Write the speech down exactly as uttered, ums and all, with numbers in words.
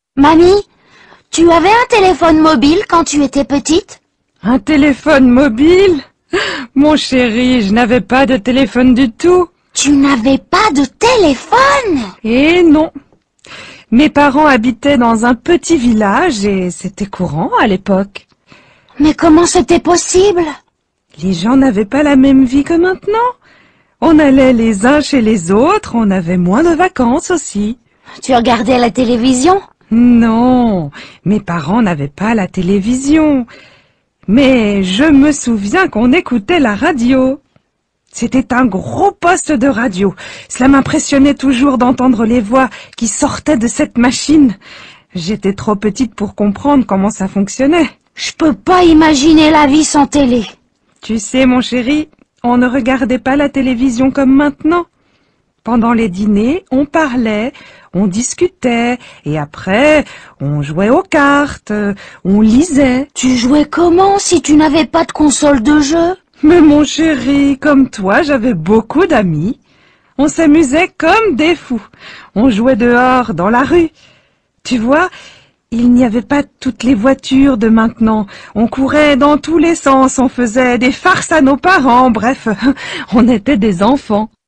Mamie, tu avais un téléphone mobile quand tu étais petite? Un téléphone mobile? Mon chéri, je n'avais pas de téléphone du tout. Tu n'avais pas de téléphone? Et non. Mes parents habitaient dans un petit village et c'était courant à l'époque. Mais comment c'était possible? Les gens n'avaient pas la même vie que maintenant. On allait les uns chez les autres, on avait moins de vacances aussi. Tu regardais la télévision? Non, mes parents n'avaient pas la télévision. Mais je me souviens qu'on écoutait la radio. C'était un gros poste de radio. Cela m'impressionnait toujours d'entendre les voix qui sortaient de cette machine. J'étais trop petite pour comprendre comment ça fonctionnait. Je peux pas imaginer la vie sans télé. Tu sais, mon chéri, on ne regardait pas la télévision comme maintenant. Pendant les dîners, on parlait, on discutait, et après, on jouait aux cartes, on lisait. Tu jouais comment si tu n'avais pas de console de jeu? Mais mon chéri, comme toi, j'avais beaucoup d'amis. On s'amusait comme des fous. On jouait dehors, dans la rue. Tu vois, il n'y avait pas toutes les voitures de maintenant. On courait dans tous les sens, on faisait des farces à nos parents, bref, on était des enfants.